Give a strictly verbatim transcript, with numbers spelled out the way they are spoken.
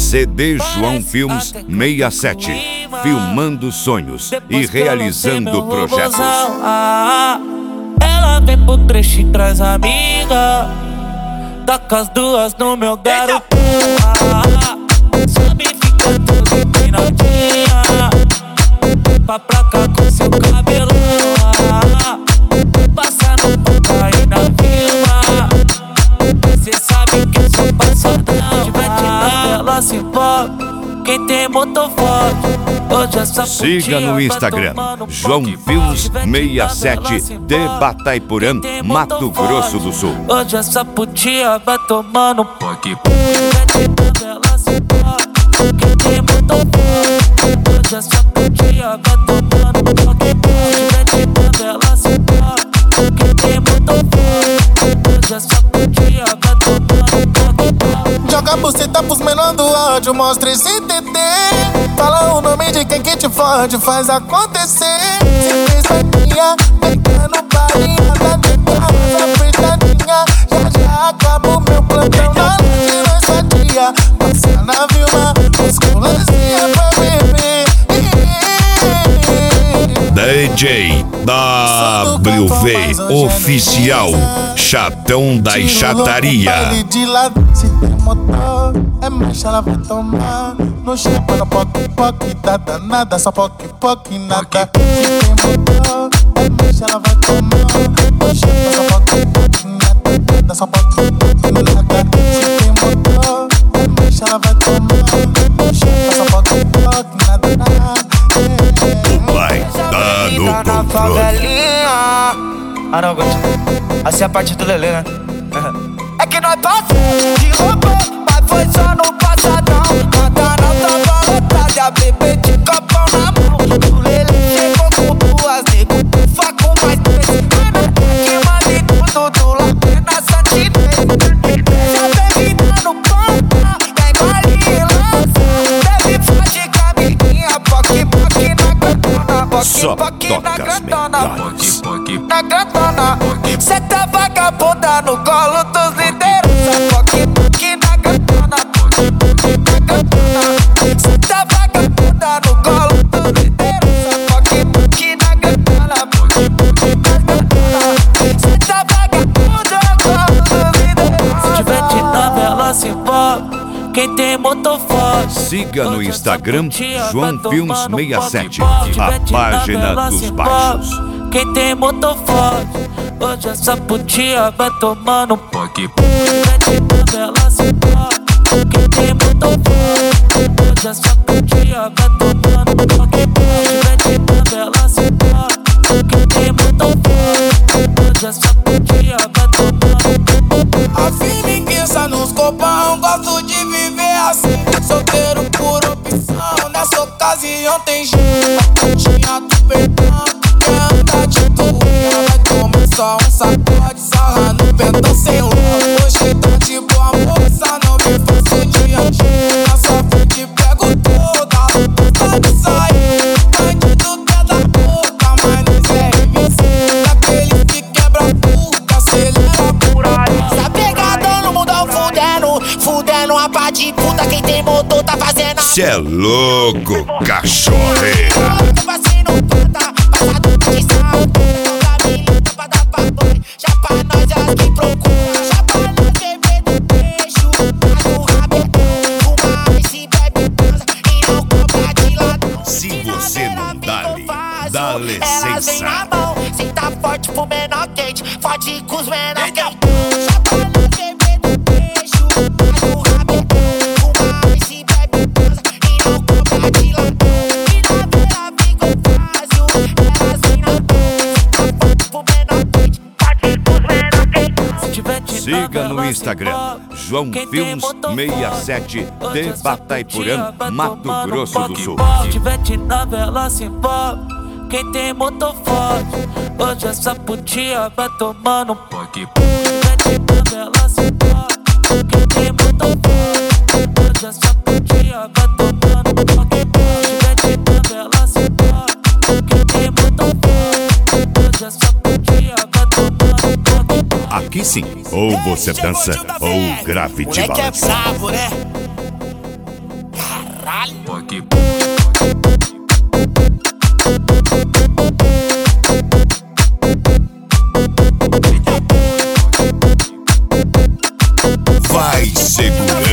C D João Filmes sessenta e sete, filmando sonhos e realizando projetos. Ela vem pro trecho e traz amiga, taca as duas no meu garoto. Sabe, fica tudo empinadinha, pra pra cá com seu cabelão. Passa no ponto aí na vila, cê sabe que eu sou passadão. Tivete na tela se envolve, quem tem motor forte. Hoje essa siga no Instagram, João Filmes sessenta e sete, de Bataiporã, Mato Grosso do Sul. Hoje essa putinha vai tomando poque. Tivete na tela se envolve, quem tem motor forte. Hoje essa putinha vai tomando poque. Tivete na tela se envolve, quem tem motor forte. Hoje essa putinha vai tomando poque. Joga buceta pros menor do áudio, mostra esse T T. Fala o nome de quem que te fode, faz acontecer. Se fez vaquinha, pega no balinha, tá de casa apertadinha. Já já acaba o meu plantão na noite, nós fatia. Passa na Vilma, os colancinha pra beber. D J W V Oficial, Chatão da Chataria. Se tem motor, é marcha, ela vai tomar. No chapa, no poque, poque, da danada, só poque, poque, nada. Se tem motor, é marcha, ela vai tomar. No chapa, só poque, poque, nada, só poque, poque, nada. Se tem motor, é marcha, ela vai tomar. No chapa, só poque, poque, nada, nada. O pai tá no controle. Ah, não, gosto. Assim é a parte do Lelê, né? É que nós passamos de roupa, mas foi só no passadão. A canal tava lotada e a bebê de copão na mão. O Lelê chegou com duas, nego, ufa com mais três. Que manda em tudo do lado na Santinês. Já teve dando conta, é igual lança. Teve fode com a amiguinha, poque, poque na grandona. Só Poque, toca poque na as grandona. melhores. Poque, na grandona. Cê tá vagabunda no colo dos liderança. Poque, poque na grandona. Poque, poque na grandona. Cê tá vagabunda no colo dos liderança. Poque, poque na grandona. Poque, poque na grandona. Cê tá vagabunda no colo dos liderança. Se tivete na vela se envolve, quem tem motor forte. Siga no Instagram, João Filmes sessenta e sete, a página dos baixos. Quem tem motor forte, hoje essa putinha vai tomando poque. Tivete na vela se envolve, quem tem motor forte. Hoje essa putinha vai tomando poque. Tivete na vela se envolve, quem tem motor forte. Hoje essa putinha vai tomando poque. A firmeza nos copão, gosto de viver assim. Solteiro por opção, nessa ocasião tem jeito. Tinha do perdão, quer andar de tuia. Vai tomar só um sacode, sarra no pentão sem louco. Hoje tá de boa moça, não me faço de anjo. Na sua frente pego toda, gosta de sair. Bandido quer dar boca, mas nós é M C. Daquele que quebra puta, acelera por aí. Essa pegada no mundão fudendo, fudendo a pá de puta. Quem tem motor tá fazendo a... Cê é louco, cachorreira. Passando planta, passado de sal. Toda milita pra dar pra boi. Já pra nós as que procura. Já pra nós beber do peixe. Mas o rabetão, fuma esse bebe transa e não compra de ladrão. Se você não dá-lhe, dá-lhe elas vem licença. na mão, senta forte pro menor quente, forte com os menor quente. Já pra nós beber do peixe. Mas o rabetão, fuma esse bebe transa e não compra de ladrão. Siga no Instagram, João Filmes sessenta e sete, de Bataiporã, Mato Grosso do Sul. Se tivete na vela se envolve, quem tem motor forte. Hoje essa putinha vai tomando poque. Se tivete na vela se envolve, quem tem motor forte. Hoje essa putinha vai tomando poque. Se tivete na vela se envolve, quem tem motor forte. Hoje essa putinha vai tomando poque. Aqui sim, ou você dança ou grave de moleque é balança. bravo, né? vai segurando.